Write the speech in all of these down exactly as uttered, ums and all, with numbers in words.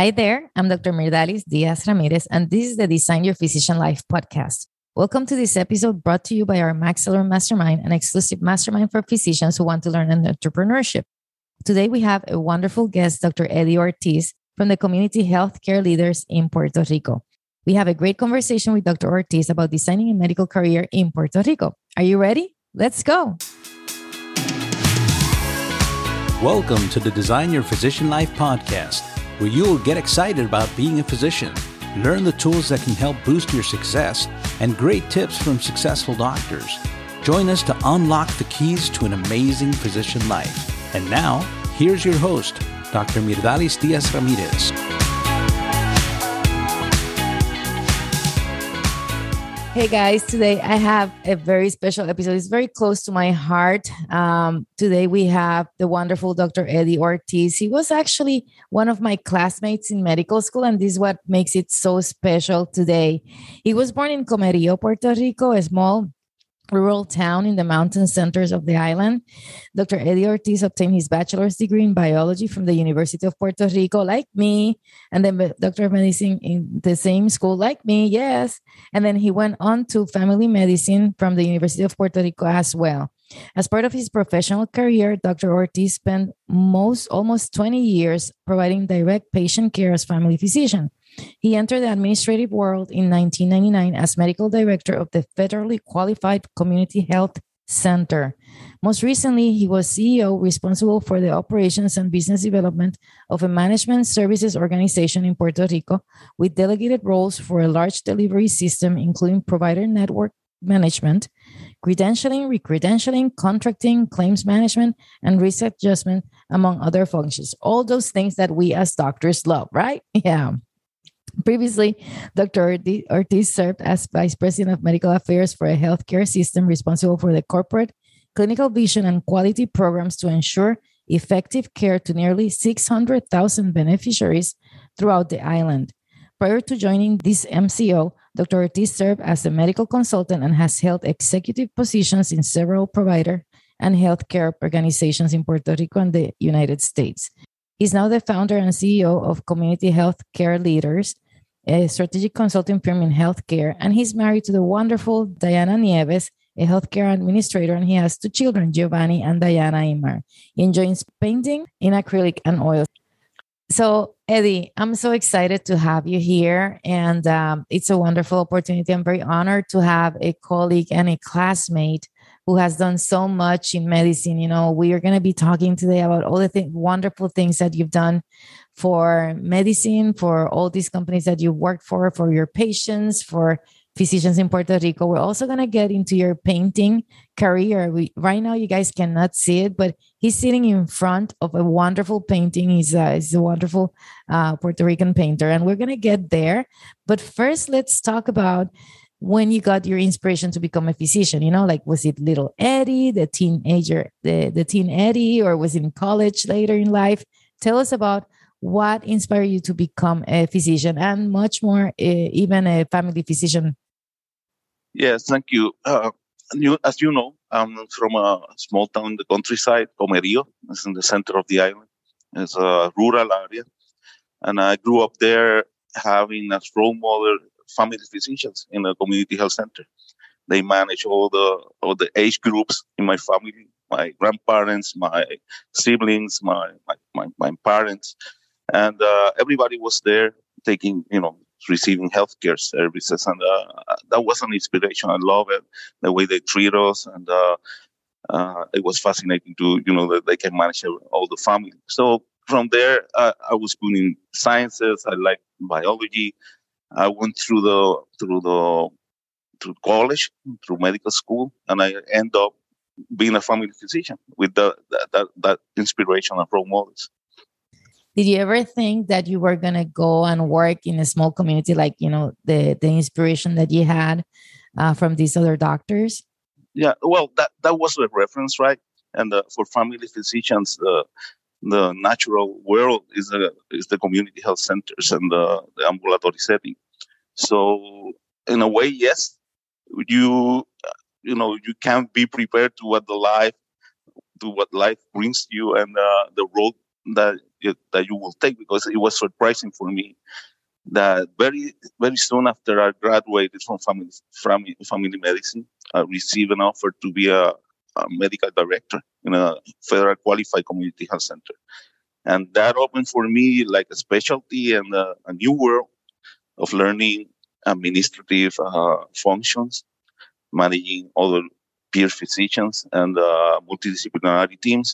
Hi there, I'm Doctor Mirdalis Diaz Ramirez, and this is the Design Your Physician Life podcast. Welcome to this episode brought to you by our Maxillary Mastermind, an exclusive mastermind for physicians who want to learn entrepreneurship. Today, we have a wonderful guest, Doctor Eddie Ortiz, from the Community Healthcare Leaders in Puerto Rico. We have a great conversation with Doctor Ortiz about designing a medical career in Puerto Rico. Are you ready? Let's go. Welcome to the Design Your Physician Life podcast, where you will get excited about being a physician, learn the tools that can help boost your success, and great tips from successful doctors. Join us to unlock the keys to an amazing physician life. And now, here's your host, Doctor Mirdalis Diaz Ramirez. Hey guys, today I have a very special episode. It's very close to my heart. Um, today we have the wonderful Doctor Eddie Ortiz. He was actually one of my classmates in medical school, and this is what makes it so special today. He was born in Comerío, Puerto Rico, a small rural town in the mountain centers of the island. Doctor Eddie Ortiz obtained his bachelor's degree in biology from the University of Puerto Rico, like me, and then Doctor of Medicine in the same school, like me, yes. And then he went on to family medicine from the University of Puerto Rico as well. As part of his professional career, Doctor Ortiz spent most almost twenty years providing direct patient care as family physician. He entered the administrative world in nineteen ninety-nine as medical director of the Federally Qualified Community Health Center. Most recently, he was C E O responsible for the operations and business development of a management services organization in Puerto Rico with delegated roles for a large delivery system, including provider network management, credentialing, recredentialing, contracting, claims management, and risk adjustment, among other functions. All those things that we as doctors love, right? Yeah. Previously, Doctor Ortiz served as Vice President of Medical Affairs for a healthcare system responsible for the corporate, clinical vision, and quality programs to ensure effective care to nearly six hundred thousand beneficiaries throughout the island. Prior to joining this M C O, Doctor Ortiz served as a medical consultant and has held executive positions in several provider and healthcare organizations in Puerto Rico and the United States. He's now the founder and C E O of Community Health Care Leaders, a strategic consulting firm in healthcare, and he's married to the wonderful Diana Nieves, a healthcare administrator, and he has two children, Giovanni and Diana Imar. He enjoys painting in acrylic and oil. So, Eddie, I'm so excited to have you here, and um, it's a wonderful opportunity. I'm very honored to have a colleague and a classmate who has done so much in medicine. You know, we are going to be talking today about all the th- wonderful things that you've done for medicine, for all these companies that you worked for, for your patients, for physicians in Puerto Rico. We're also going to get into your painting career. We, right now, you guys cannot see it, but he's sitting in front of a wonderful painting. He's a, he's a wonderful uh, Puerto Rican painter, and we're going to get there. But first, let's talk about when you got your inspiration to become a physician. You know, like, was it little Eddie, the teenager, the, the teen Eddie, or was it in college later in life? Tell us about what inspired you to become a physician, and much more, uh, even a family physician. Yes, thank you. Uh, you. As you know, I'm from a small town in the countryside, Comerío. It's in the center of the island. It's a rural area. And I grew up there having as role model family physicians in a community health center. They manage all the all the age groups in my family, my grandparents, my siblings, my my, my, my parents. And uh, everybody was there taking, you know, receiving healthcare services. And uh, that was an inspiration. I love it, the way they treat us. And uh, uh, it was fascinating to, you know, that they can manage all the family. So from there, uh, I was good in sciences. I liked biology. I went through the, through the, through college, through medical school, and I end up being a family physician with the, that, that, that inspiration of role models. Did you ever think that you were going to go and work in a small community, like, you know, the, the inspiration that you had uh, from these other doctors? Yeah, well, that, that was a reference, right? And uh, for family physicians, uh, the natural world is the, is the community health centers and the, the ambulatory setting. So in a way, yes, you, you know, you can be prepared to what the life, to what life brings you and uh, the road that you, that you will take, because it was surprising for me that very very soon after I graduated from family family, family medicine, I received an offer to be a, a medical director in a federal qualified community health center, and that opened for me like a specialty and a, a new world of learning administrative uh, functions, managing other peer physicians and uh, multidisciplinary teams,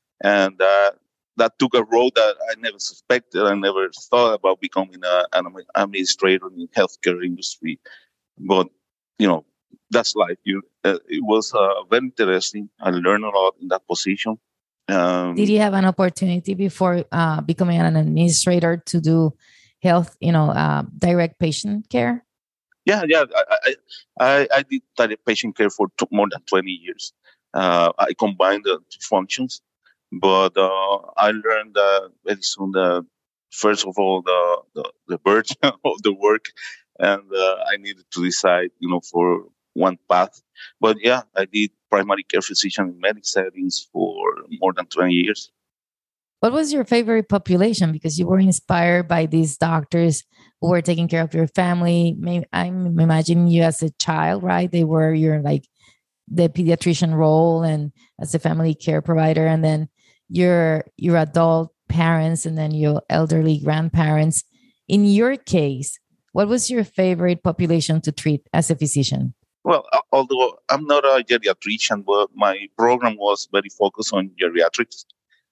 and uh, that took a road that I never suspected. I never thought about becoming a, an administrator in the healthcare industry. But, you know, that's life. You, uh, it was uh, very interesting. I learned a lot in that position. Um, Did you have an opportunity before uh, becoming an administrator to do health, you know, uh, direct patient care? Yeah, yeah. I, I, I did direct patient care for t- more than twenty years. Uh, I combined the two functions. But uh, I learned uh, very soon that, first of all, the, the, the burden of the work, and uh, I needed to decide, you know, for one path. But yeah, I did primary care physician in medic settings for more than twenty years. What was your favorite population? Because you were inspired by these doctors who were taking care of your family. Maybe, I'm imagining you as a child, right? They were your like the pediatrician role and as a family care provider, and then your your adult parents, and then your elderly grandparents. In your case, what was your favorite population to treat as a physician? Well, although I'm not a geriatrician, but my program was very focused on geriatrics,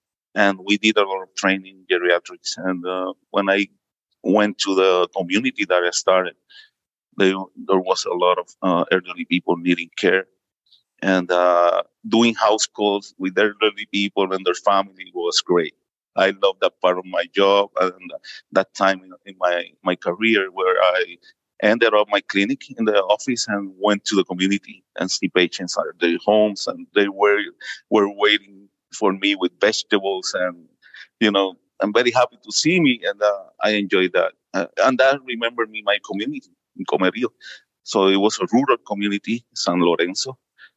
and we did a lot of training in geriatrics. And uh, when I went to the community that I started, they, there was a lot of uh, elderly people needing care. And uh, doing house calls with elderly people and their family was great. I love that part of my job and that time in, in my, my career where I ended up my clinic in the office and went to the community and see patients at their homes, and they were were waiting for me with vegetables, and you know, I'm very happy to see me, and uh, I enjoyed that. Uh, and that remembered me my community in Comerío. So it was a rural community, San Lorenzo.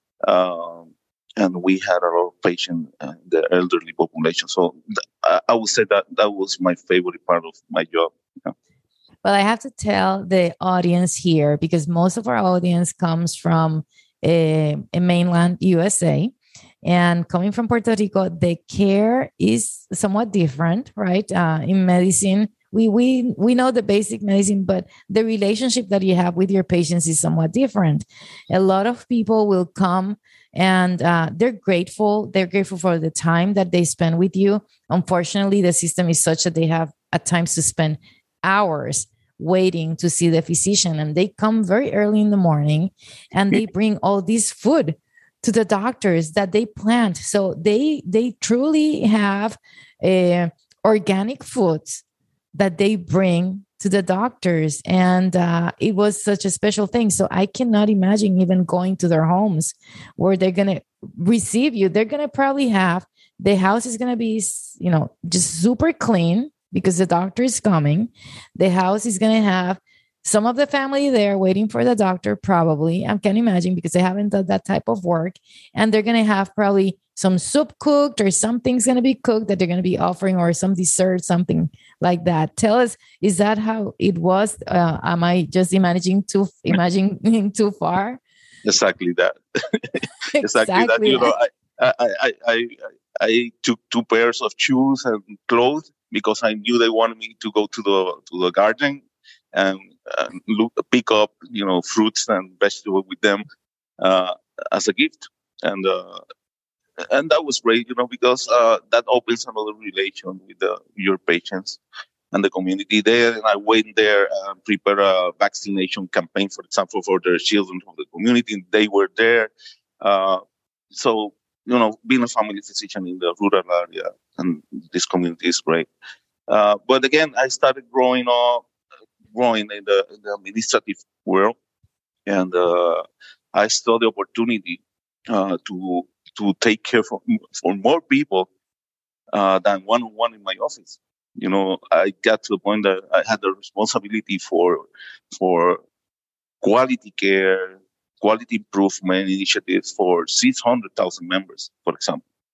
Um, and we had a lot of patients, uh, the elderly population. So th- I, I would say that that was my favorite part of my job. You know? Well, I have to tell the audience here, because most of our audience comes from a, a mainland U S A. And coming from Puerto Rico, the care is somewhat different, right? Uh, in medicine, we we we know the basic medicine, but the relationship that you have with your patients is somewhat different. A lot of people will come and uh, they're grateful. They're grateful for the time that they spend with you. Unfortunately, the system is such that they have at times to spend hours waiting to see the physician, and they come very early in the morning and they bring all this food to the doctors that they plant. So they they truly have uh, organic foods that they bring to the doctors. And uh, it was such a special thing. So I cannot imagine even going to their homes where they're going to receive you. They're going to probably have, the house is going to be, you know, just super clean because the doctor is coming. The house is going to have some of the family there waiting for the doctor, probably. I can imagine, because they haven't done that type of work. And they're going to have probably some soup cooked, or something's going to be cooked that they're going to be offering, or some dessert, something like that. Tell us, is that how it was? Uh, am I just imagining too, imagining too far? Exactly that. exactly, exactly that. You know, I, I, I, I, I took two pairs of shoes and clothes because I knew they wanted me to go to the to the garden and uh, look, pick up, you know, fruits and vegetables with them uh, as a gift, and uh, and that was great, you know, because uh, that opens another relation with the, your patients and the community there. And I went there and prepared a vaccination campaign, for example, for the children from the community. And they were there, uh, so you know, being a family physician in the rural area and this community is great. Uh, but again, I started growing up. growing in the, in the administrative world, and uh, I saw the opportunity uh, to to take care for, for more people uh, than one-on-one in my office. You know, I got to the point that I had the responsibility for for quality care, quality improvement initiatives for six hundred thousand members, for example.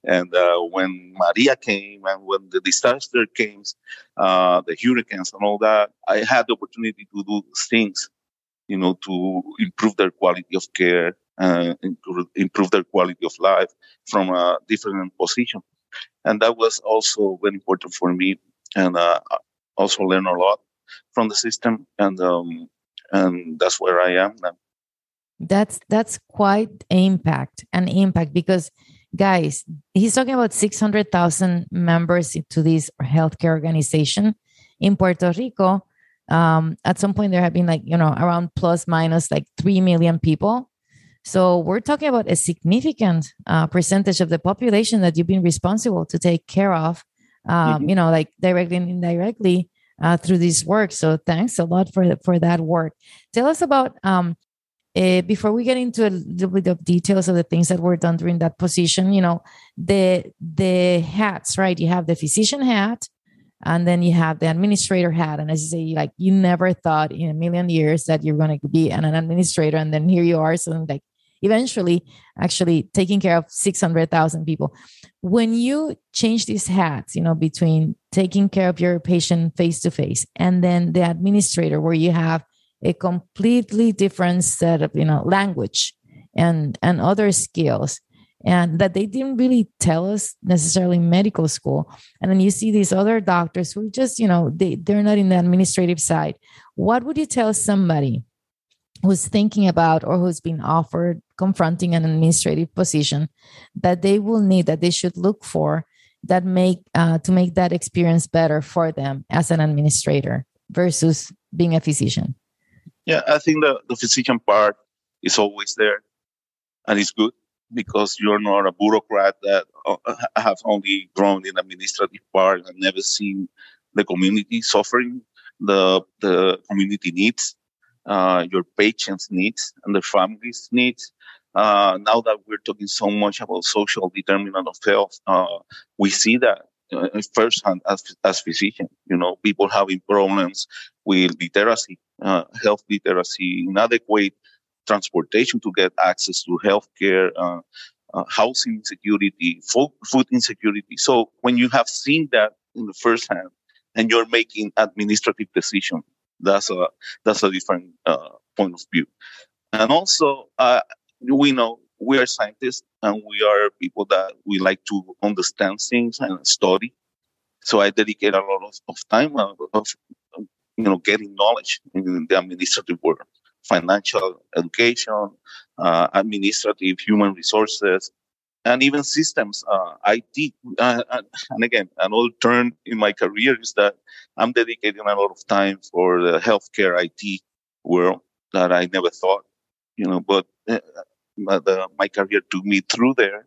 And uh, when Maria came and when the disaster came, uh, the hurricanes and all that, I had the opportunity to do things, you know, to improve their quality of care, uh, improve, improve their quality of life from a different position. And that was also very important for me. And uh, I also learned a lot from the system. And um, and that's where I am now. That's that's quite impact, an impact because guys, he's talking about six hundred thousand members to this healthcare organization in Puerto Rico. Um, at some point there have been like, you know, around plus minus like three million people. So we're talking about a significant uh, percentage of the population that you've been responsible to take care of, um, mm-hmm. you know, like directly and indirectly uh, through this work. So thanks a lot for, for that work. Tell us about, um, Uh, before we get into a little bit of details of the things that were done during that position, you know, the the hats, right? You have the physician hat, and then you have the administrator hat. And as you say, like you never thought in a million years that you're going to be an, an administrator, and then here you are, so like eventually actually taking care of six hundred thousand people. When you change these hats, you know, between taking care of your patient face to face and then the administrator, where you have a completely different set of, you know, language and, and other skills, and that they didn't really tell us necessarily in medical school. And then you see these other doctors who just, you know, they, they're not in the administrative side. What would you tell somebody who's thinking about or who's been offered confronting an administrative position that they will need, that they should look for, that make uh, to make that experience better for them as an administrator versus being a physician? Yeah, I think the, the physician part is always there, and it's good because you're not a bureaucrat that uh, have only grown in administrative part and never seen the community suffering, the the community needs, uh, your patients' needs, and their families' needs. Uh, now that we're talking so much about social determinant of health, uh, we see that uh, firsthand as as physicians. You know, people having problems with literacy. Uh, health literacy, inadequate transportation to get access to healthcare, uh, uh, housing insecurity, food, food insecurity. So when you have seen that in the first hand and you're making administrative decisions, that's a that's a different uh, point of view. And also, uh, we know we are scientists and we are people that we like to understand things and study. So I dedicate a lot of, of time uh, of you know, getting knowledge in the administrative world, financial education, uh, administrative human resources, and even systems, uh, I T. Uh, and again, another turn in my career is that I'm dedicating a lot of time for the healthcare I T world that I never thought, you know, but uh, the, my career took me through there.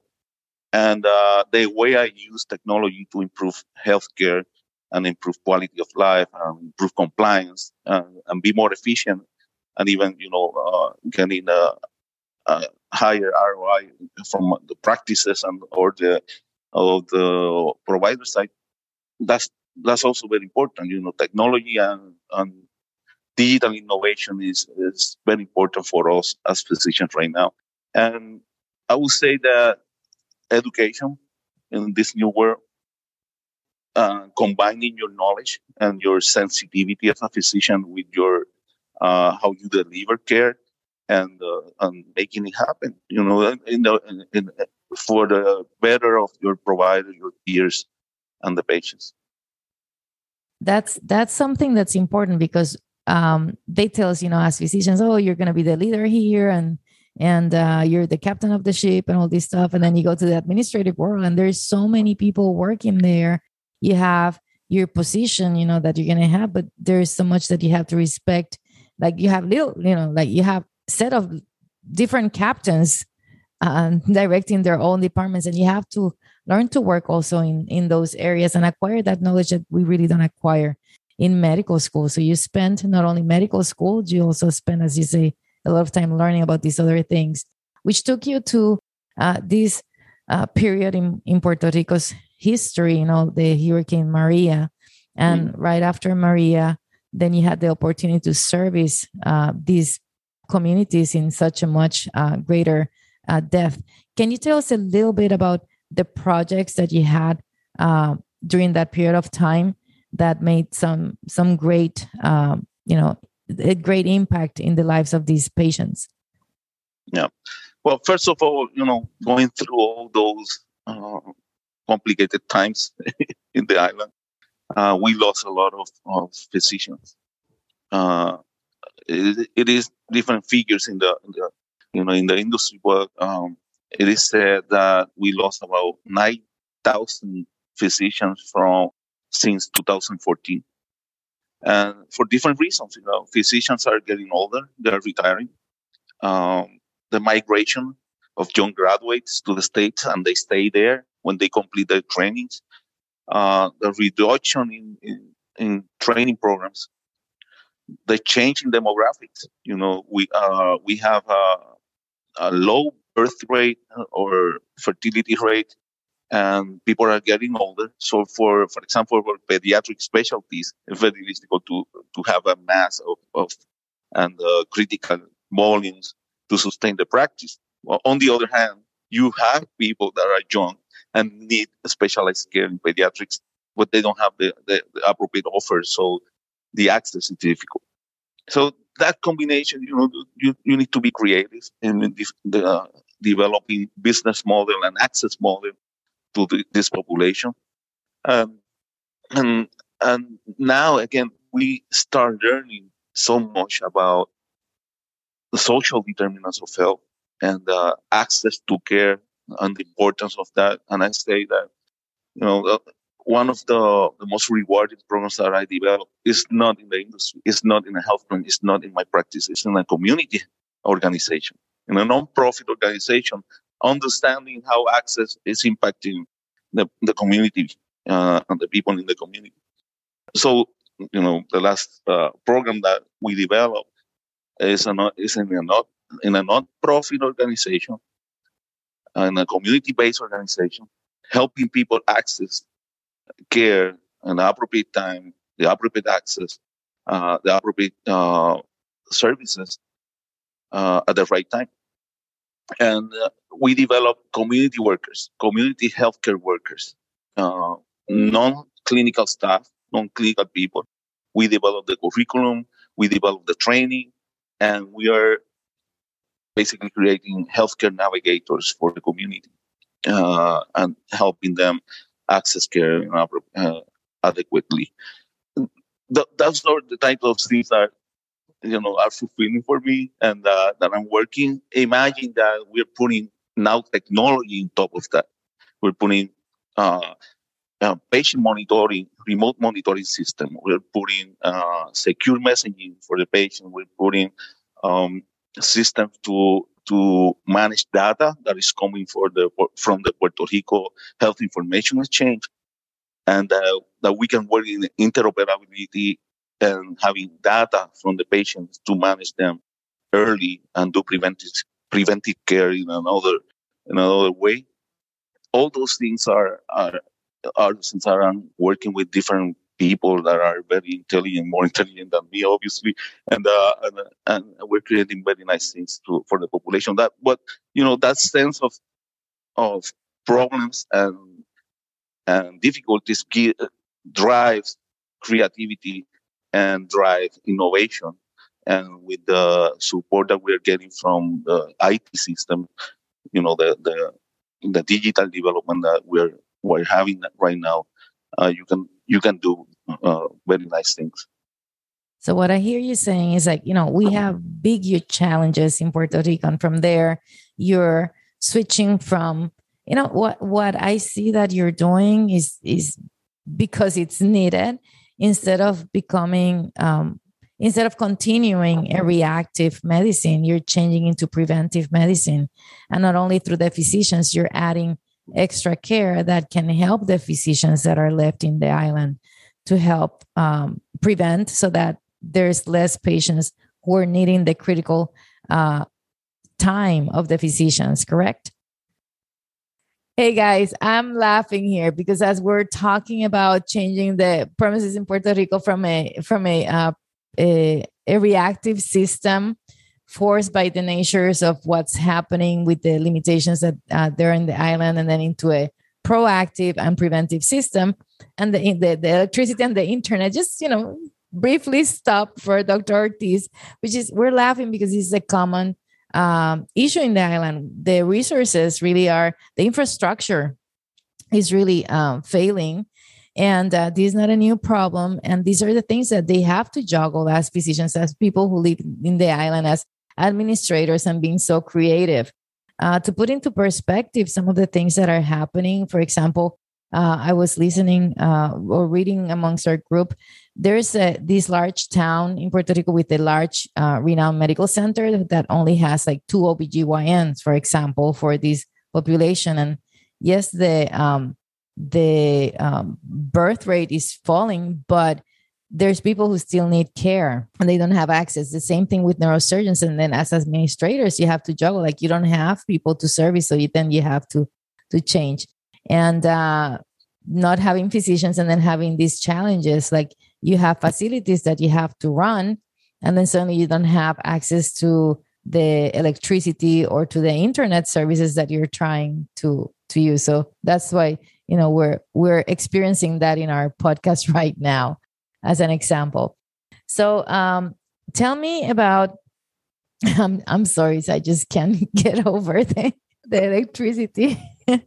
And uh, the way I use technology to improve healthcare and improve quality of life, and improve compliance, and, and be more efficient, and even, you know, uh, getting a, a higher R O I from the practices and or the of the provider side. That's that's also very important. You know, technology and, and digital innovation is is very important for us as physicians right now. And I would say that education in this new world, Uh, combining your knowledge and your sensitivity as a physician with your uh, how you deliver care and uh, and making it happen, you know, in the, in, in, for the better of your provider, your peers, and the patients. That's that's something that's important because um, they tell us, you know, as physicians, oh, you're going to be the leader here, and and uh, you're the captain of the ship, and all this stuff, and then you go to the administrative world, and there's so many people working there. You have your position, you know, that you're going to have, but there's so much that you have to respect. Like you have little, you know, like you have set of different captains uh, directing their own departments, and you have to learn to work also in, in those areas and acquire that knowledge that we really don't acquire in medical school. So you spend not only medical school, you also spend, as you say, a lot of time learning about these other things, which took you to uh, this uh, period in, in Puerto Rico's history, you know, the Hurricane Maria. And mm. right after Maria, then you had the opportunity to service uh, these communities in such a much uh, greater uh, depth. Can you tell us a little bit about the projects that you had uh, during that period of time that made some some great, um, you know, a great impact in the lives of these patients? Yeah. Well, first of all, you know, going through all those uh, complicated times in the island, uh, we lost a lot of, of physicians. Uh, it, it is different figures in the, in the, you know, in the industry, but um, it is said that we lost about nine thousand physicians from since two thousand fourteen. And for different reasons, you know, physicians are getting older, they're retiring. Um, the migration of young graduates to the States, and they stay there when they complete their trainings. Uh, the reduction in, in, in training programs, the change in demographics. You know, we uh, we have a, a low birth rate or fertility rate, and people are getting older. So, for for example, for pediatric specialties, it's very difficult to to have a mass of, of and uh, critical volumes to sustain the practice. Well, on the other hand, you have people that are young and need specialized care in pediatrics, but they don't have the, the, the appropriate offers, so the access is difficult. So that combination, you know, you, you need to be creative in the, the uh, developing business model and access model to the, this population. Um, and and now again, we start learning so much about the social determinants of health and uh, access to care and the importance of that. And I say that, you know, uh, one of the, the most rewarding programs that I developed is not in the industry, it's not in a health plan, it's not in my practice, it's in a community organization, in a non-profit organization, understanding how access is impacting the, the community uh, and the people in the community. So, you know, the last uh, program that we developed is, a, is in, a not, in a non-profit organization, in a community-based organization, helping people access care and the appropriate time, the appropriate access, uh, the appropriate uh, services uh, at the right time. And uh, we develop community workers, community healthcare workers, uh, non-clinical staff, non-clinical people. We develop the curriculum, we develop the training, and we are basically creating healthcare navigators for the community uh, and helping them access care uh, adequately. Th- those are the type of things that, you know, are fulfilling for me and uh, that I'm working. Imagine that we're putting now technology on top of that. We're putting uh, uh, patient monitoring, remote monitoring system. We're putting uh, secure messaging for the patient. We're putting um, systems to to manage data that is coming for the from the Puerto Rico Health Information Exchange, and uh, that we can work in interoperability and having data from the patients to manage them early and do preventive preventive care in another in another way. All those things are are are since I'm working with different people that are very intelligent, more intelligent than me, obviously, and uh, and, and we're creating very nice things to, for the population. That, but you know, that sense of of problems and and difficulties give, drives creativity and drive innovation. And with the support that we're getting from the I T system, you know, the the the digital development that we're we're having right now, uh, you can you can do uh, very nice things. So what I hear you saying is, like, you know, we have big, huge challenges in Puerto Rico, and from there, you're switching from, you know, what what I see that you're doing is is because it's needed, instead of becoming um, instead of continuing a reactive medicine, you're changing into preventive medicine, and not only through the physicians, you're adding extra care that can help the physicians that are left in the island to help um, prevent, so that there's less patients who are needing the critical uh, time of the physicians, correct? Hey guys, I'm laughing here because as we're talking about changing the premises in Puerto Rico from a from a uh, a, a reactive system forced by the natures of what's happening with the limitations that uh, they're in the island, and then into a proactive and preventive system. And the, the, the electricity and the internet just, you know, briefly stopped for Doctor Ortiz, which is, we're laughing because this is a common um, issue in the island. The resources really are, the infrastructure is really um, failing. And uh, this is not a new problem. And these are the things that they have to juggle as physicians, as people who live in the island, as administrators, and being so creative. Uh, to put into perspective some of the things that are happening, for example, uh, I was listening uh, or reading amongst our group, there's a, this large town in Puerto Rico with a large uh, renowned medical center that only has like two O B G Y Ns, for example, for this population. And yes, the um, the um, birth rate is falling, but there's people who still need care and they don't have access. The same thing with neurosurgeons. And then as administrators, you have to juggle, like you don't have people to service. So you, then you have to, to change. And uh, not having physicians and then having these challenges, like you have facilities that you have to run, and then suddenly you don't have access to the electricity or to the internet services that you're trying to, to use. So that's why, you know, we're, we're experiencing that in our podcast right now, as an example. So um, tell me about, I'm, I'm sorry, so I just can't get over the, the electricity.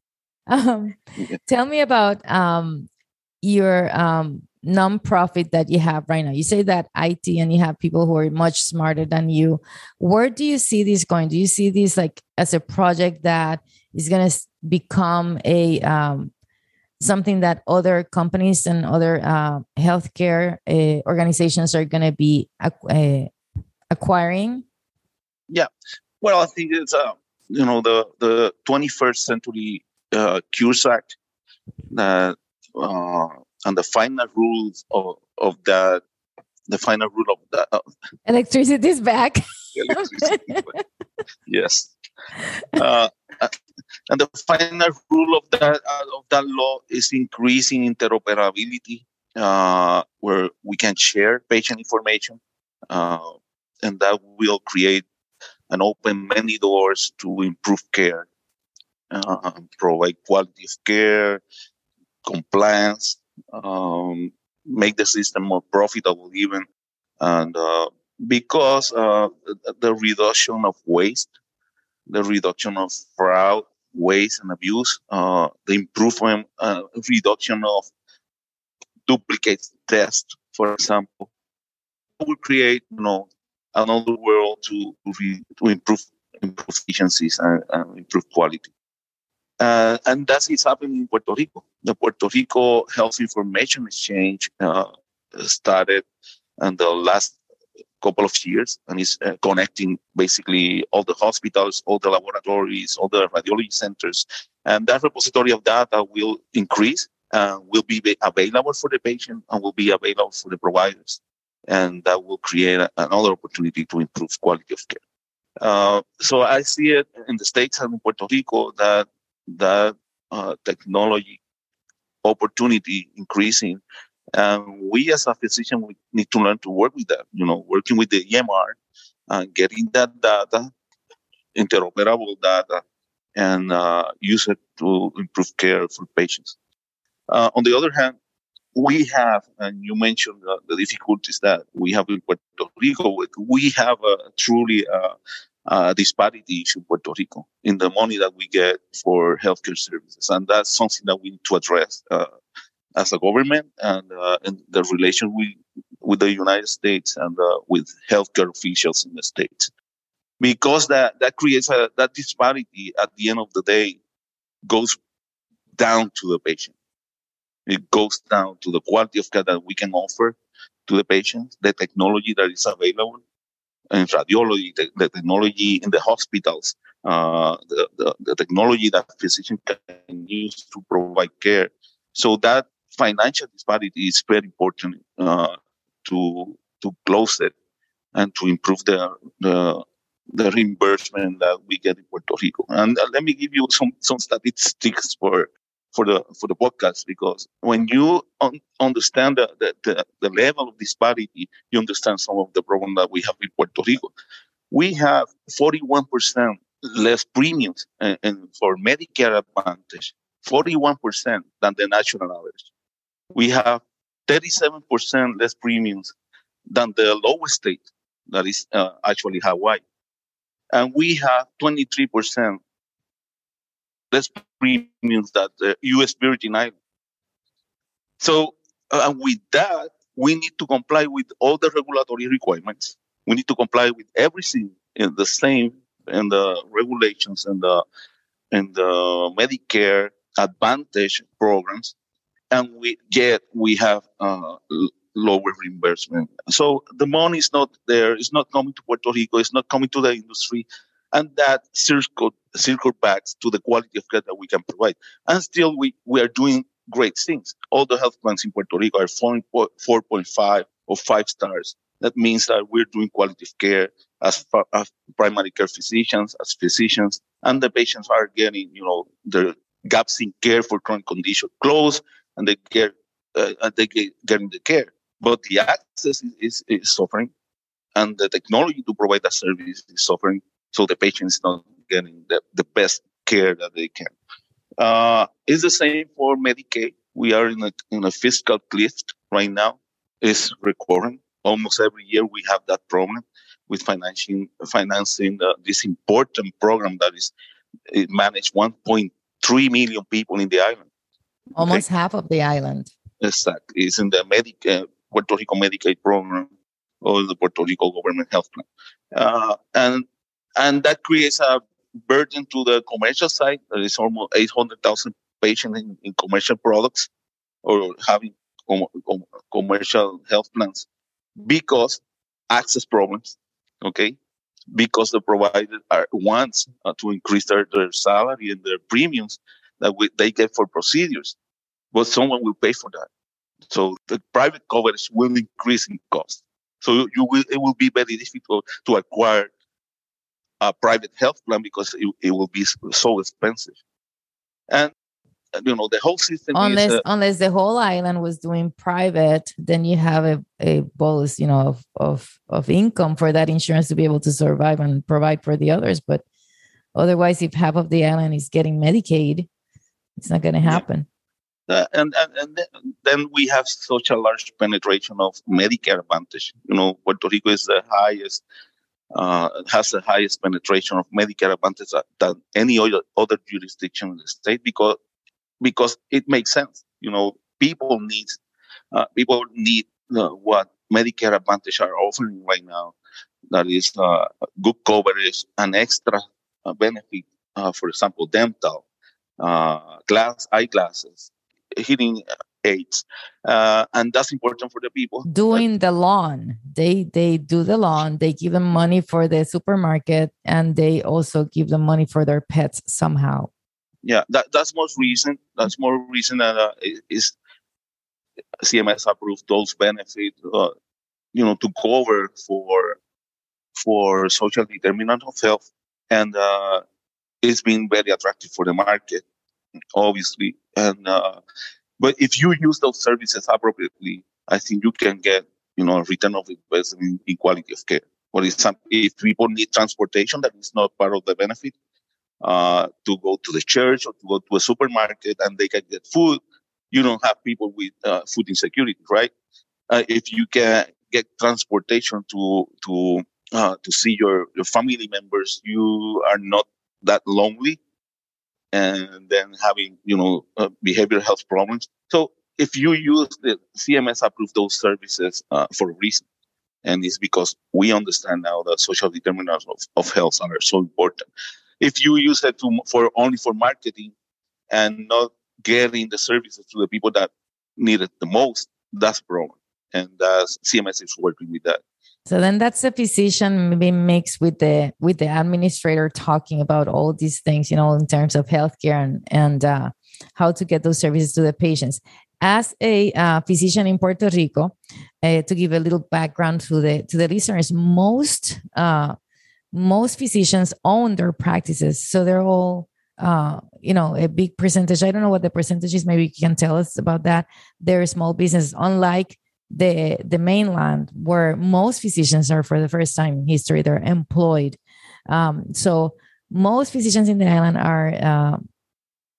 um, tell me about um, your um, nonprofit that you have right now. You say that I T and you have people who are much smarter than you. Where do you see this going? Do you see this like as a project that is going to become a um, something that other companies and other uh, healthcare uh, organizations are going to be uh, acquiring? Yeah, well, I think it's uh, you know the the twenty-first Century uh, Cures Act that uh, and the final rules of of that the final rule of that uh, electricity is back. Electricity, yes. Uh, and the final rule of that uh, of that law is increasing interoperability, uh, where we can share patient information, uh, and that will create and open many doors to improve care, uh, provide quality of care, compliance, um, make the system more profitable even, and uh, because uh, the reduction of waste, the reduction of fraud, waste, and abuse, uh, the improvement, uh, reduction of duplicate tests, for example, will create, you know, another world to re, to improve improve efficiencies and, and improve quality. Uh, and that is happening in Puerto Rico. The Puerto Rico Health Information Exchange uh, started in the last couple of years, and is uh, connecting basically all the hospitals, all the laboratories, all the radiology centers. And that repository of data will increase, uh, will be available for the patient, and will be available for the providers. And that will create a, another opportunity to improve quality of care. Uh, so I see it in the States and in Puerto Rico that that uh, technology opportunity increasing. And we as a physician, we need to learn to work with that, you know, working with the E M R and getting that data, interoperable data, and uh, use it to improve care for patients. Uh, on the other hand, we have, and you mentioned uh, the difficulties that we have in Puerto Rico, we have a truly uh, uh, disparity issue in Puerto Rico in the money that we get for healthcare services. And that's something that we need to address uh, as a government, and, uh, and the relation with, with the United States and uh, with healthcare officials in the States. Because that, that creates a, that disparity at the end of the day goes down to the patient. It goes down to the quality of care that we can offer to the patient, the technology that is available in radiology, the, the technology in the hospitals, uh, the, the, the technology that physicians can use to provide care. So that financial disparity is very important uh, to to close it and to improve the, the the reimbursement that we get in Puerto Rico. And uh, let me give you some some statistics for for the for the podcast, because when you un- understand the, the, the, the level of disparity, you understand some of the problem that we have in Puerto Rico. We have forty-one percent less premiums and, and for Medicare Advantage forty-one percent than the national average. We have thirty-seven percent less premiums than the lowest state, that is uh, actually Hawaii. And we have twenty-three percent less premiums than the U S Virgin Islands. So uh, with that, we need to comply with all the regulatory requirements. We need to comply with everything in the same in the regulations and the and the Medicare Advantage programs, and we yet we have uh, l- lower reimbursement. So the money is not there. It's not coming to Puerto Rico. It's not coming to the industry, and that circle circle back to the quality of care that we can provide. And still, we we are doing great things. All the health plans in Puerto Rico are four point five or five stars. That means that we're doing quality of care as, far, as primary care physicians, as physicians, and the patients are getting, you know, their gaps in care for chronic condition closed, and they get uh, and they get getting the care. But the access is, is, is suffering, and the technology to provide that service is suffering. So the patient is not getting the, the best care that they can. Uh, it's the same for Medicaid. We are in a in a fiscal cliff right now. It's recurring. Almost every year we have that problem with financing financing uh, this important program that is it managed one point three million people in the island. Almost okay? half of the island. Exactly. It's in the Medic, uh, Puerto Rico Medicaid program or the Puerto Rico government health plan. Uh, and and that creates a burden to the commercial side. There is almost eight hundred thousand patients in, in commercial products or having com- com- commercial health plans because access problems, okay? Because the provider are, wants uh, to increase their, their salary and their premiums that we, they get for procedures, but someone will pay for that. So the private coverage will increase in cost. So you will, it will be very difficult to acquire a private health plan because it, it will be so expensive. And, you know, the whole system unless, is... Uh, unless the whole island was doing private, then you have a, a bolus, you know, of, of, of income for that insurance to be able to survive and provide for the others. But otherwise, if half of the island is getting Medicaid, it's not going to happen. Uh, and and, and then we have such a large penetration of Medicare Advantage. You know, Puerto Rico is the highest, uh, has the highest penetration of Medicare Advantage than any other, other jurisdiction in the state because because it makes sense. You know, people need uh, people need uh, what Medicare Advantage are offering right now. That is uh, good coverage and extra uh, benefit. Uh, for example, dental, uh, glass eyeglasses, hearing aids, uh, and that's important for the people. Doing the lawn, they they do the lawn. They give them money for the supermarket, and they also give them money for their pets somehow. Yeah, that that's most recent. That's more recent that uh, is C M S approved those benefits, uh, you know, to cover for for social determinant of health, and uh, it's been very attractive for the market, obviously. And uh, but if you use those services appropriately, I think you can get, you know, a return of investment in quality of care. For example, if people need transportation, that is not part of the benefit. Uh, to go to the church or to go to a supermarket and they can get food, you don't have people with uh, food insecurity, right? Uh, if you can get transportation to to uh, to see your, your family members, you are not that lonely and then having, you know, uh, behavioral health problems. So if you use the C M S approved those services uh, for a reason, and it's because we understand now that social determinants of, of health are so important. If you use it to, for only for marketing and not getting the services to the people that need it the most, that's a problem. And uh, C M S is working with that. So then that's the physician maybe mixed with the with the administrator talking about all these things, you know, in terms of healthcare and and uh, how to get those services to the patients. As a uh, physician in Puerto Rico, uh, to give a little background to the to the listeners, most uh, most physicians own their practices, so they're all uh, you know, a big percentage. I don't know what the percentage is. Maybe you can tell us about that. They're small businesses, unlike the the mainland, where most physicians are for the first time in history, they're employed. Um, so most physicians in the island are uh,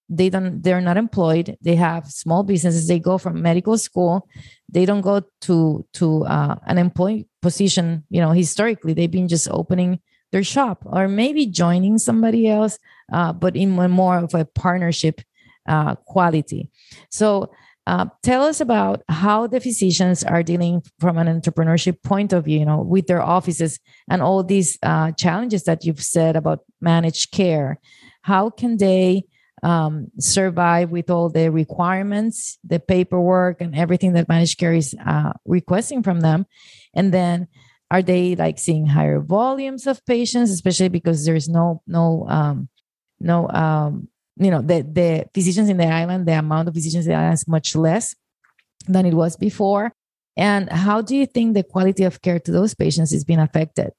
they don't, they're not employed. They have small businesses. They go from medical school. They don't go to, to uh, an employee position. You know, historically, they've been just opening their shop or maybe joining somebody else, uh, but in more of a partnership uh, quality. So uh, tell us about how the physicians are dealing from an entrepreneurship point of view, you know, with their offices and all these uh, challenges that you've said about managed care. How can they um, survive with all the requirements, the paperwork, and everything that managed care is uh, requesting from them? And then, are they like seeing higher volumes of patients, especially because there's no no um, no um, you know the the physicians in the island, the amount of physicians in the island is much less than it was before. And how do you think the quality of care to those patients is being affected?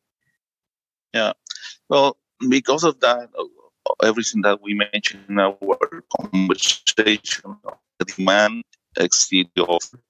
Yeah, well, because of that, everything that we mentioned in our conversation, the demand exceeds the offer.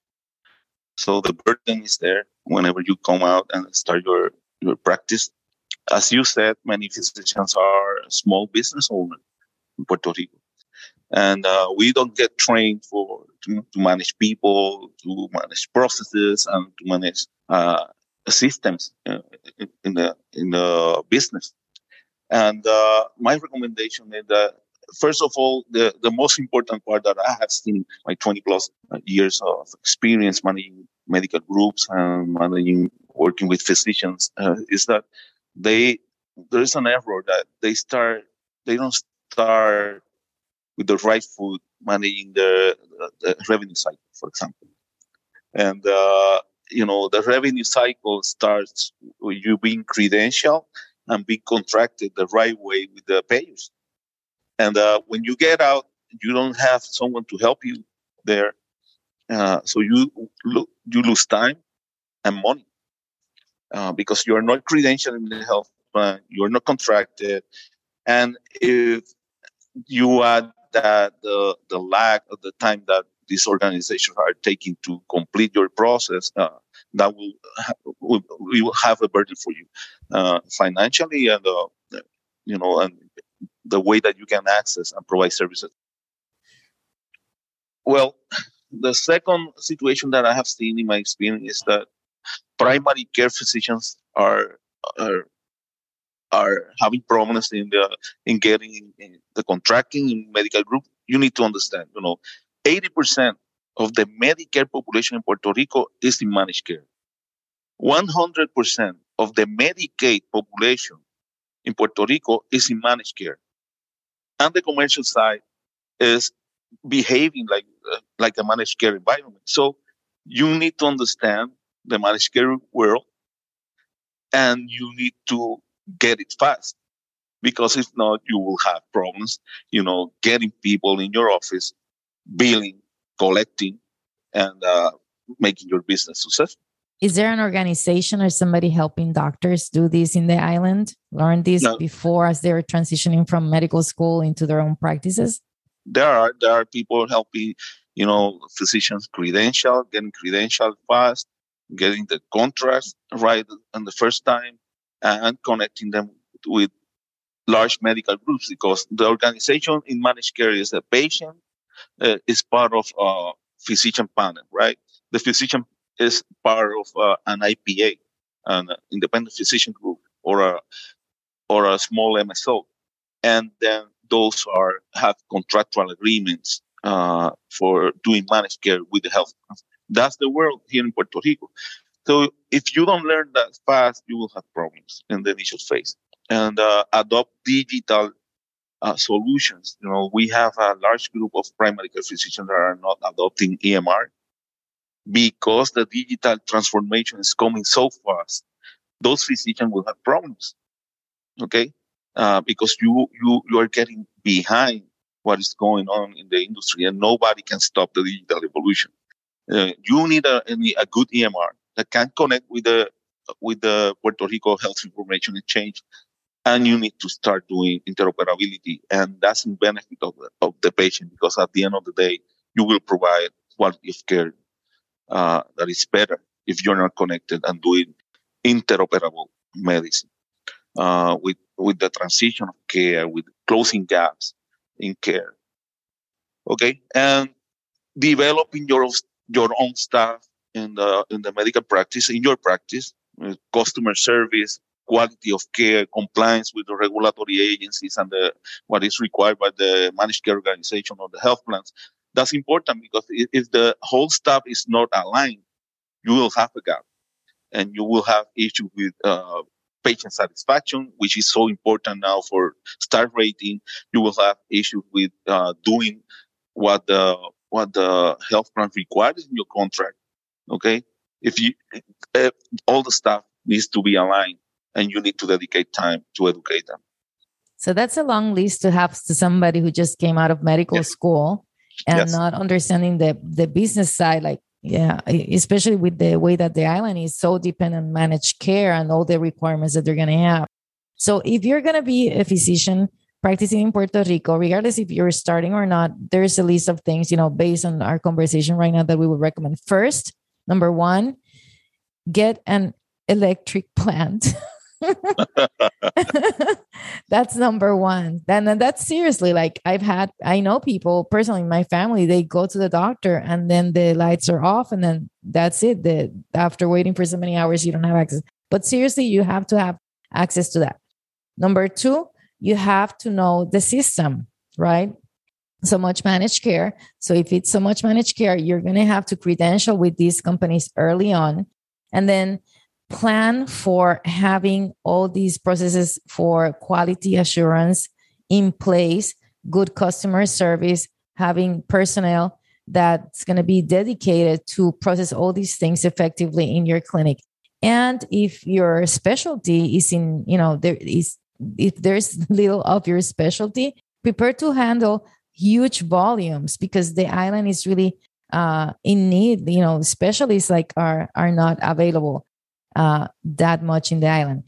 So the burden is there whenever you come out and start your, your practice. As you said, many physicians are small business owners in Puerto Rico. And uh, we don't get trained for to, to manage people, to manage processes, and to manage uh, systems uh, in the in the business. And uh, my recommendation is that, first of all, the, the most important part that I have seen my twenty plus years of experience managing medical groups and managing working with physicians uh, is that they there is an error that they start they don't start with the right foot managing the, the revenue cycle, for example. And uh, you know the revenue cycle starts with you being credentialed and being contracted the right way with the payers. And uh, when you get out, you don't have someone to help you there. Uh, so you lo- you lose time and money uh, because you are not credentialed in the health plan, you are not contracted. And if you add that the, the lag of the time that these organizations are taking to complete your process, uh, that will, ha- will, will have a burden for you uh, financially and, uh, you know, and the way that you can access and provide services. Well, the second situation that I have seen in my experience is that primary care physicians are are, are having problems in the in getting in the contracting in medical group. You need to understand, you know, eighty percent of the Medicare population in Puerto Rico is in managed care. one hundred percent of the Medicaid population in Puerto Rico is in managed care. And the commercial side is behaving like uh, like a managed care environment. So you need to understand the managed care world, and you need to get it fast, because if not, you will have problems, you know, getting people in your office, billing, collecting, and uh, making your business successful. Is there an organization or somebody helping doctors do this in the island, learn this No. before as they're transitioning from medical school into their own practices? There are there are people helping, you know, physicians credential, getting credentialed fast, getting the contracts right on the first time, and connecting them with large medical groups, because the organization in managed care is the patient uh, is part of a physician panel, right? The physician is part of uh, an I P A, an independent physician group, or a or a small M S O, and then those are have contractual agreements uh, for doing managed care with the health. That's the world here in Puerto Rico. So if you don't learn that fast, you will have problems in the initial phase. And uh, adopt digital uh, solutions. You know, we have a large group of primary care physicians that are not adopting E M R because the digital transformation is coming so fast. Those physicians will have problems. Okay. Uh, because you, you, you are getting behind what is going on in the industry, and nobody can stop the digital evolution. Uh, you need a, a good E M R that can connect with the, with the Puerto Rico Health Information Exchange, and you need to start doing interoperability, and that's in benefit of the, of the patient, because at the end of the day, you will provide quality of care uh, that is better if you're not connected and doing interoperable medicine. Uh, with with the transition of care, with closing gaps in care. Okay, and developing your your own staff in the in the medical practice, in your practice, uh, customer service, quality of care, compliance with the regulatory agencies, and the, what is required by the managed care organization or the health plans. That's important because if, if the whole staff is not aligned, you will have a gap, and you will have issues with uh, patient satisfaction, which is so important now for star rating. You will have issues with uh, doing what the what the health plan requires in your contract. Okay, if you uh, all the staff needs to be aligned, and you need to dedicate time to educate them. So that's a long list to have to somebody who just came out of medical yes. school and yes. not understanding the the business side. Like, yeah, especially with the way that the island is so dependent on managed care and all the requirements that they're going to have. So if you're going to be a physician practicing in Puerto Rico, regardless if you're starting or not, there's a list of things, you know, based on our conversation right now that we would recommend. First, number one, get an electric plant. That's number one. Then that's seriously, like I've had, I know people personally in my family, they go to the doctor and then the lights are off and then that's it. The, after waiting for so many hours, you don't have access. But seriously, you have to have access to that. Number two, you have to know the system, right? So much managed care. So if it's so much managed care, you're going to have to credential with these companies early on. And then plan for having all these processes for quality assurance in place, good customer service, having personnel that's going to be dedicated to process all these things effectively in your clinic. And if your specialty is in, you know, there is, if there's little of your specialty, prepare to handle huge volumes because the island is really uh, in need. You know, specialists like are are not available uh, that much in the island.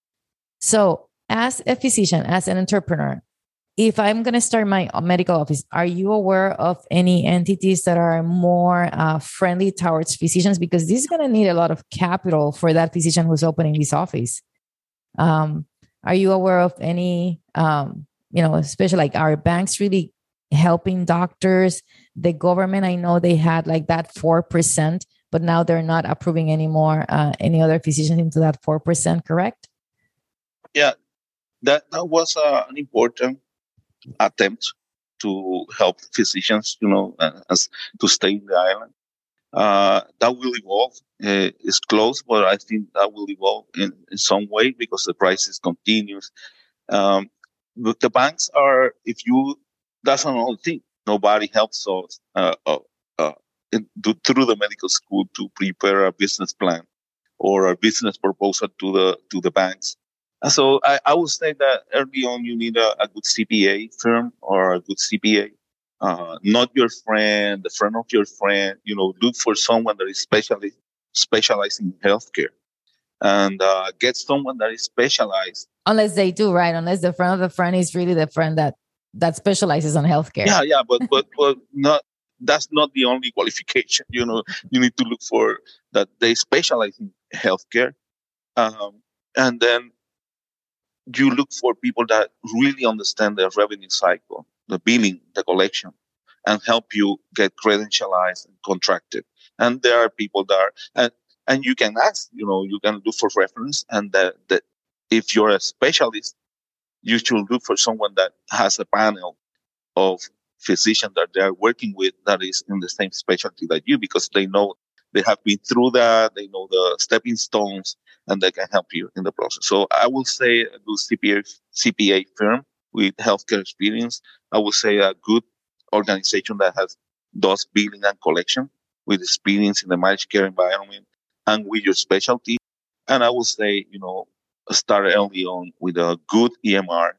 So as a physician, as an entrepreneur, if I'm going to start my medical office, are you aware of any entities that are more uh, friendly towards physicians? Because this is going to need a lot of capital for that physician who's opening this office. Um, are you aware of any, um, you know, especially like our banks really helping doctors? The government, I know they had like that four percent, but now they're not approving anymore uh, any other physicians into that four percent, correct? Yeah, that, that was uh, an important attempt to help physicians, you know, uh, as to stay in the island. Uh, that will evolve. Uh, it's close, but I think that will evolve in, in some way because the prices continues. Um, but the banks are, if you, that's another thing. Nobody helps us uh, uh, uh, in, to, through the medical school to prepare a business plan or a business proposal to the to the banks. And so I, I would say that early on you need a, a good C P A firm or a good C P A, uh, not your friend, the friend of your friend. You know, look for someone that is specially specialized in healthcare, and uh, get someone that is specialized. Unless they do, right? Unless the friend of the friend is really the friend that that specializes on healthcare. Yeah, yeah, but but but not. That's not the only qualification. You know, you need to look for that they specialize in healthcare, um, and then you look for people that really understand the revenue cycle, the billing, the collection, and help you get credentialized and contracted. And there are people that are, and, and you can ask, you know, you can look for reference. And that, that if you're a specialist, you should look for someone that has a panel of physicians that they're working with that is in the same specialty that you, because they know they have been through that, they know the stepping stones, and they can help you in the process. So I will say a good C P A, C P A firm with healthcare experience. I would say a good organization that has does billing and collection with experience in the managed care environment and with your specialty. And I will say, you know, start early on with a good E M R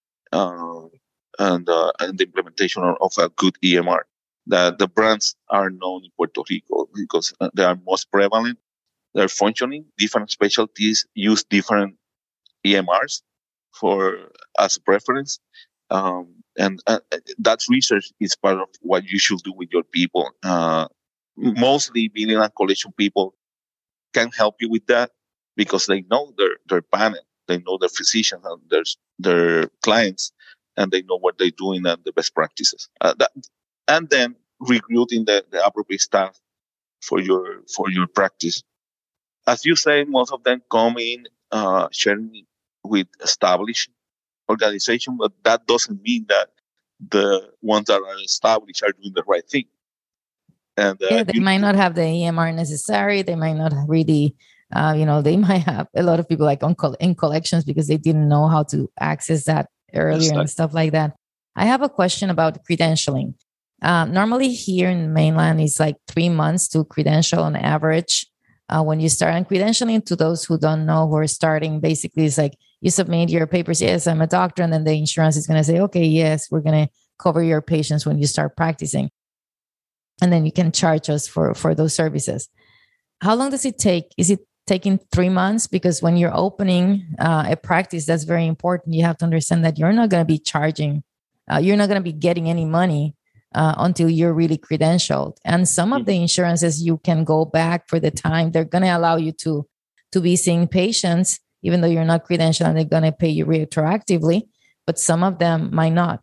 uh, and, uh, and the implementation of a good E M R. That the brands are known in Puerto Rico because they are most prevalent. They're functioning. Different specialties use different E M Rs for as a preference, um, and uh, that research is part of what you should do with your people. Uh, mostly, billing and collection people can help you with that because they know their their panel, they know their physicians and their their clients, and they know what they're doing and the best practices. Uh, that and then recruiting the, the appropriate staff for your for your practice. As you say, most of them come in uh, sharing with established organization, but that doesn't mean that the ones that are established are doing the right thing. And uh, yeah, they might not have the E M R necessary. They might not really, uh, you know, they might have a lot of people like on col- in collections because they didn't know how to access that earlier exactly. and stuff like that. I have a question about credentialing. Um, normally here in mainland, it's like three months to credential on average. Uh, when you start on credentialing, to those who don't know, who are starting, basically it's like you submit your papers. Yes, I'm a doctor. And then the insurance is going to say, okay, yes, we're going to cover your patients when you start practicing. And then you can charge us for, for those services. How long does it take? Is it taking three months? Because when you're opening uh, a practice, that's very important. You have to understand that you're not going to be charging. Uh, you're not going to be getting any money Uh, until you're really credentialed. And some of the insurances, you can go back for the time. They're going to allow you to, to be seeing patients, even though you're not credentialed, and they're going to pay you retroactively, but some of them might not.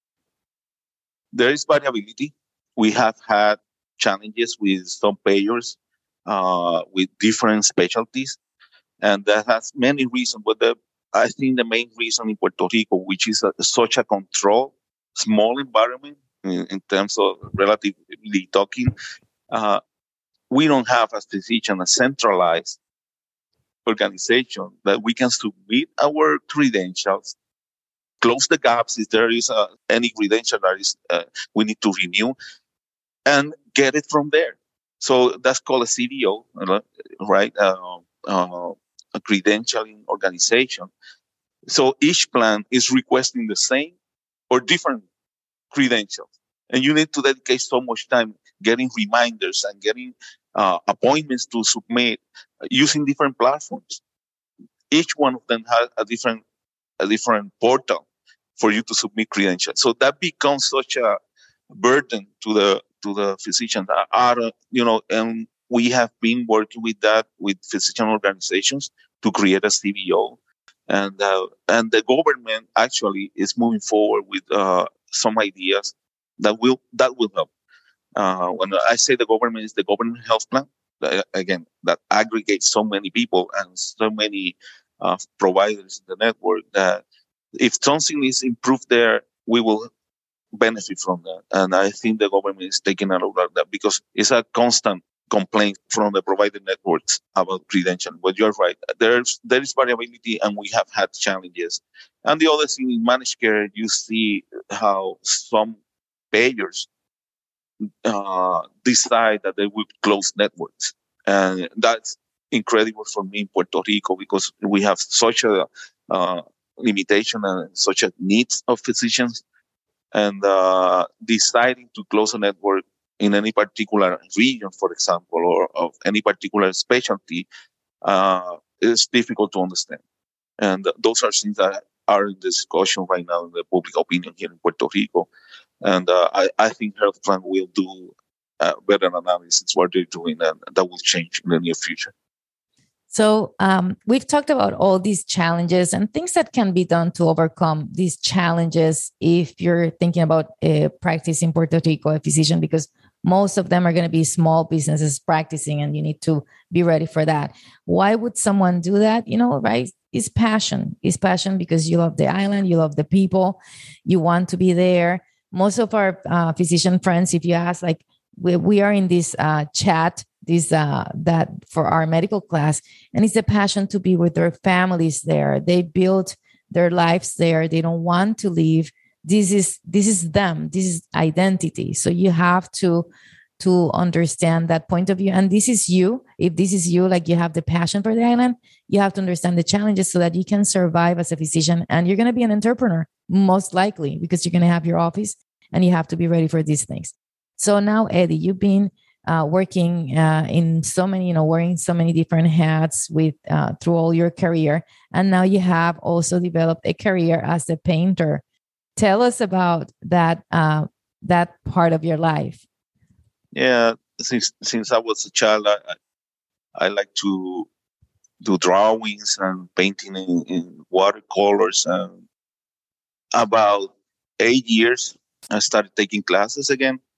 There is variability. We have had challenges with some payers uh, with different specialties, and that has many reasons. But the, I think the main reason in Puerto Rico, which is a, such a controlled, small environment, in terms of relatively talking, uh, we don't have as physician a centralized organization that we can submit our credentials, close the gaps if there is uh, any credential that is uh, we need to renew, and get it from there. So that's called a C D O, right? Uh, uh, a credentialing organization. So each plan is requesting the same or different credentials. And you need to dedicate so much time getting reminders and getting uh, appointments to submit uh, using different platforms. Each one of them has a different a different portal for you to submit credentials. So that becomes such a burden to the to the physicians. Are, you know, and we have been working with that with physician organizations to create a C D O, and uh, and the government actually is moving forward with uh, some ideas that will that will help. Uh, when I say the government, is the government health plan, uh, again, that aggregates so many people and so many uh, providers in the network that if something is improved there, we will benefit from that. And I think the government is taking a look at that because it's a constant complaint from the provider networks about credentialing. But you're right, there's there is variability, and we have had challenges. And the other thing in managed care, you see how some payers uh, decide that they will close networks. And that's incredible for me in Puerto Rico because we have such a uh, limitation and such a need of physicians. And uh, deciding to close a network in any particular region, for example, or of any particular specialty uh, is difficult to understand. And those are things that are in discussion right now in the public opinion here in Puerto Rico. And uh, I, I think health plan will do uh, better analysis what they're doing, and that will change in the near future. So um, we've talked about all these challenges and things that can be done to overcome these challenges if you're thinking about a practice in Puerto Rico, a physician, because most of them are going to be small businesses practicing, and you need to be ready for that. Why would someone do that? You know, right? It's passion. It's passion because you love the island, you love the people, you want to be there. Most of our uh, physician friends, if you ask, like we, we are in this uh, chat, this uh, that for our medical class, and it's a passion to be with their families there. They built their lives there. They don't want to leave. This is this is them. This is identity. So you have to to understand that point of view. And this is you. If this is you, like you have the passion for the island, you have to understand the challenges so that you can survive as a physician. And you're going to be an entrepreneur, most likely, because you're going to have your office and you have to be ready for these things. So now, Eddie, you've been uh, working uh, in so many, you know, wearing so many different hats with uh, through all your career. And now you have also developed a career as a painter. Tell us about that, uh, that part of your life. Yeah, since since I was a child, I, I, I like to do drawings and painting in, in watercolors. And about eight years, I started taking classes again.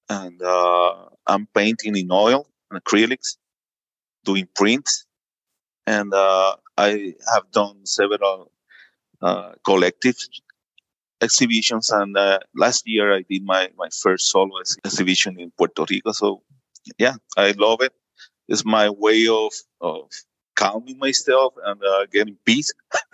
and uh, I'm painting in oil and acrylics, doing prints, and uh, I have done several uh, collective exhibitions. And uh, last year I did my, my first solo ex- exhibition in Puerto Rico. So yeah, I love it. It's my way of, of calming myself and uh, getting peace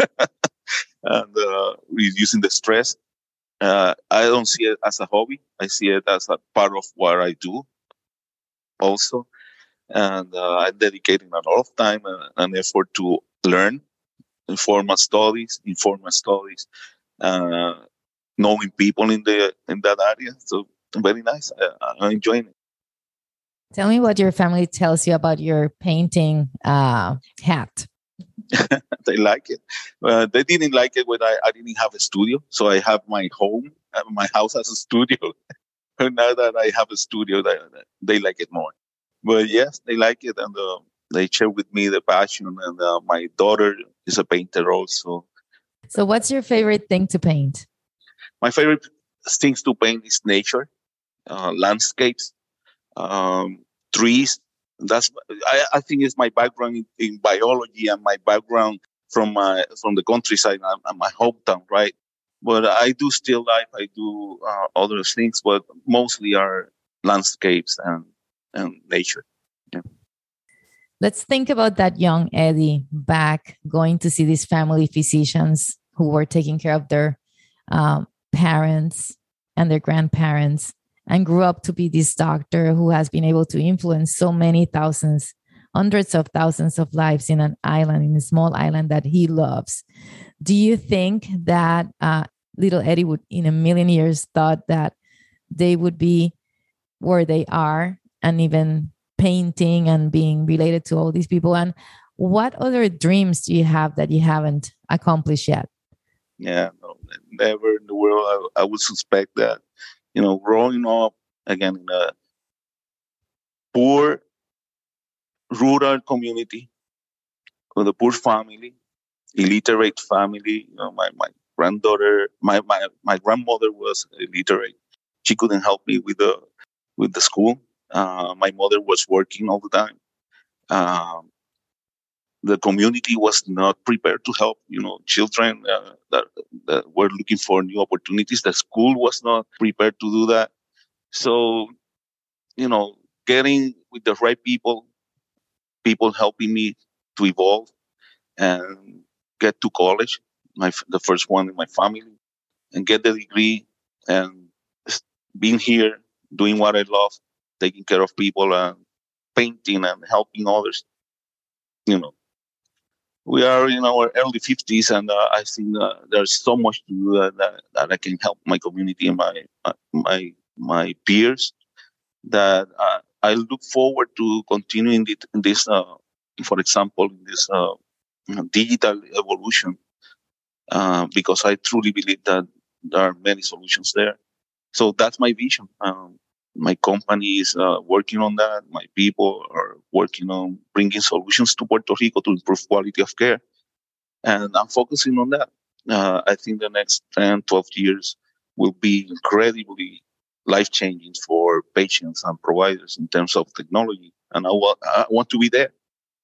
and uh, reducing the stress. Uh, I don't see it as a hobby. I see it as a part of what I do also. And uh, I'm dedicating a lot of time and, and effort to learn informal studies, informal studies, uh, knowing people in the in that area. So very nice. I, I'm enjoying it. Tell me what your family tells you about your painting uh, hat. They like it. Uh, they didn't like it when I, I didn't have a studio. So I have my home, uh, my house as a studio. And now that I have a studio, they, they like it more. But yes, they like it. And uh, they share with me the passion. And uh, my daughter is a painter also. So what's your favorite thing to paint? My favorite things to paint is nature, uh, landscapes, um, trees. That's I, I think it's my background in, in biology and my background from my from the countryside and, and my hometown, right? But I do still life. I do uh, other things, but mostly are landscapes and and nature. Yeah. Let's think about that young Eddie back going to see these family physicians who were taking care of their um, parents and their grandparents, and grew up to be this doctor who has been able to influence so many thousands, hundreds of thousands of lives in an island, in a small island that he loves. Do you think that uh, little Eddie would, in a million years, thought that they would be where they are and even painting and being related to all these people? And what other dreams do you have that you haven't accomplished yet? Yeah, no, never in the world. I, I would suspect that. You know, growing up again in a poor rural community with a poor family, illiterate family. You know, my, my granddaughter, my, my, my grandmother was illiterate. She couldn't help me with the with the school. Uh, my mother was working all the time. Um, the community was not prepared to help, you know, children uh, that, that were looking for new opportunities. The school was not prepared to do that. So, you know, getting with the right people, people helping me to evolve and get to college, my the first one in my family, and get the degree and being here, doing what I love, taking care of people and painting and helping others, you know. We are in our early fifties, and uh, I think uh, there's so much to do that, that, that I can help my community and my uh, my my peers. That uh, I look forward to continuing it, in this, uh, for example, in this uh, digital evolution, uh, because I truly believe that there are many solutions there. So that's my vision. Um, my company is uh, working on that. My people are working on bringing solutions to Puerto Rico to improve quality of care. And I'm focusing on that. Uh, I think the next ten, twelve years will be incredibly life-changing for patients and providers in terms of technology. And I, wa- I want to be there.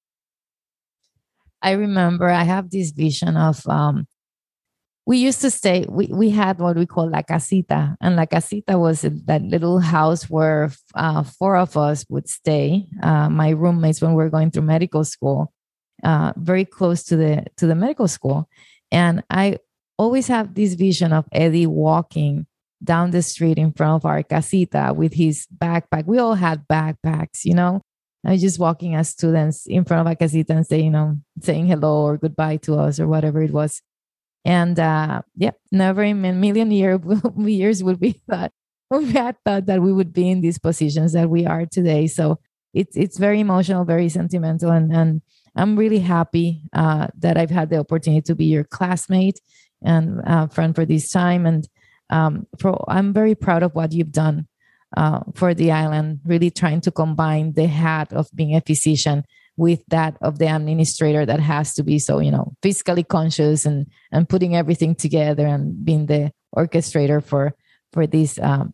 I remember I have this vision of um, we used to stay, we, we had what we call La Casita. And La Casita was that little house where uh, four of us would stay. Uh, my roommates, when we were going through medical school, uh, very close to the to the medical school. And I always have this vision of Eddie walking down the street in front of our casita with his backpack. We all had backpacks, you know. I was just walking as students in front of our casita and saying, you know, saying hello or goodbye to us or whatever it was. And uh, yeah, never in a million year, years would we thought we had thought that we would be in these positions that we are today. So it's it's very emotional, very sentimental, and and I'm really happy uh, that I've had the opportunity to be your classmate and uh, friend for this time. And um, for I'm very proud of what you've done uh, for the island. Really trying to combine the hat of being a physician with that of the administrator that has to be so, you know, fiscally conscious and and putting everything together and being the orchestrator for for this um,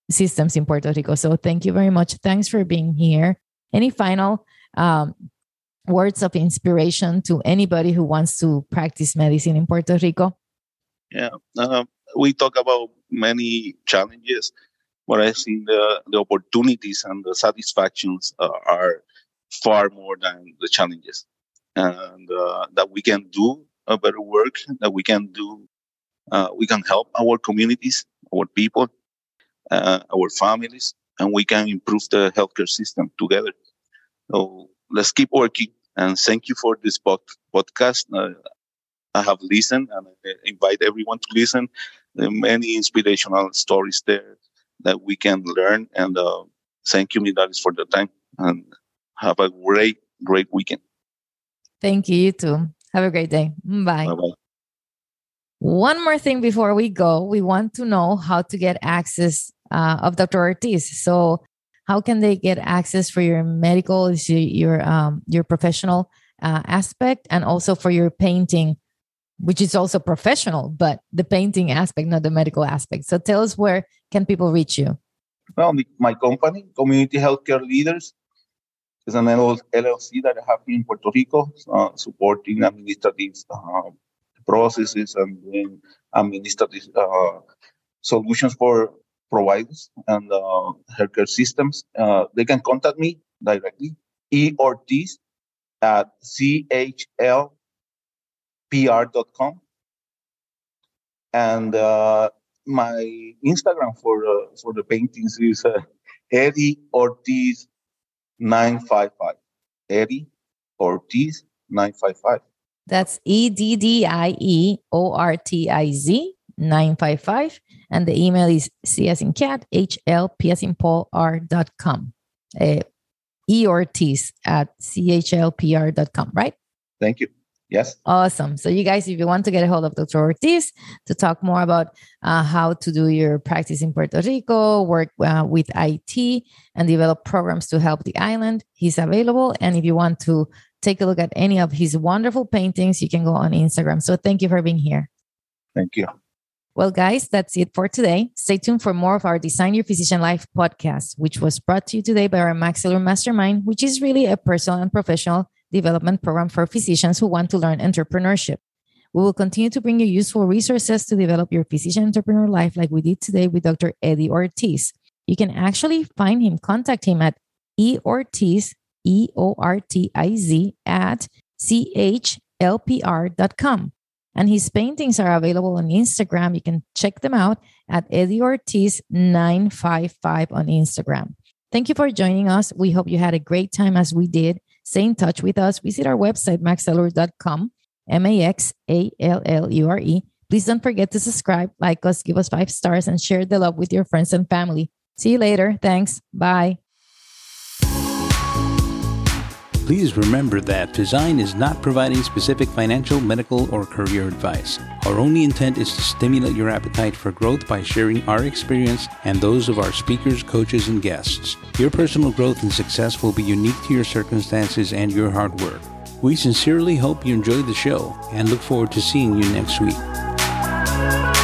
systems in Puerto Rico. So thank you very much. Thanks for being here. Any final um, words of inspiration to anybody who wants to practice medicine in Puerto Rico? Yeah, uh, we talk about many challenges, but I think the, the opportunities and the satisfactions uh, are far more than the challenges. And uh, that we can do a better work, that we can do, uh, we can help our communities, our people, uh, our families, and we can improve the healthcare system together. So let's keep working. And thank you for this pod- podcast. Uh, I have listened, and I invite everyone to listen. There are many inspirational stories there that we can learn. And uh, thank you, Midalis, for the time. And have a great, great weekend. Thank you. You too. Have a great day. Bye. Bye-bye. One more thing before we go, we want to know how to get access uh, of Doctor Ortiz. So how can they get access for your medical, your um, your professional uh, aspect, and also for your painting, which is also professional, but the painting aspect, not the medical aspect. So tell us, where can people reach you? Well, my company, Community Healthcare Leaders, is an L L C that I have in Puerto Rico, uh, supporting administrative uh, processes and doing administrative uh, solutions for providers and uh, healthcare systems. Uh, they can contact me directly, E Ortiz at C H L P R dot com. And uh, my Instagram for uh, for the paintings is uh, Eddie Ortiz nine five five. Eddie Ortiz nine five five. That's E D D I E O R T I Z nine five five. And the email is C as in cat, H L P as in Paul, R dot com. Uh, E Ortiz at C H L P R dot com, right? Thank you. Yes. Awesome. So you guys, if you want to get a hold of Doctor Ortiz to talk more about uh, how to do your practice in Puerto Rico, work uh, with I T, and develop programs to help the island, he's available. And if you want to take a look at any of his wonderful paintings, you can go on Instagram. So thank you for being here. Thank you. Well, guys, that's it for today. Stay tuned for more of our Design Your Physician Life podcast, which was brought to you today by our Maxillary Mastermind, which is really a personal and professional development program for physicians who want to learn entrepreneurship. We will continue to bring you useful resources to develop your physician entrepreneur life, like we did today with Doctor Eddie Ortiz. You can actually find him, contact him at E Ortiz, E O R T I Z, at C H L P R dot com. And his paintings are available on Instagram. You can check them out at Eddie Ortiz nine five five on Instagram. Thank you for joining us. We hope you had a great time as we did. Stay in touch with us. Visit our website, maxallure dot com, M A X A L L U R E. Please don't forget to subscribe, like us, give us five stars, and share the love with your friends and family. See you later. Thanks. Bye. Please remember that Design is not providing specific financial, medical, or career advice. Our only intent is to stimulate your appetite for growth by sharing our experience and those of our speakers, coaches, and guests. Your personal growth and success will be unique to your circumstances and your hard work. We sincerely hope you enjoyed the show and look forward to seeing you next week.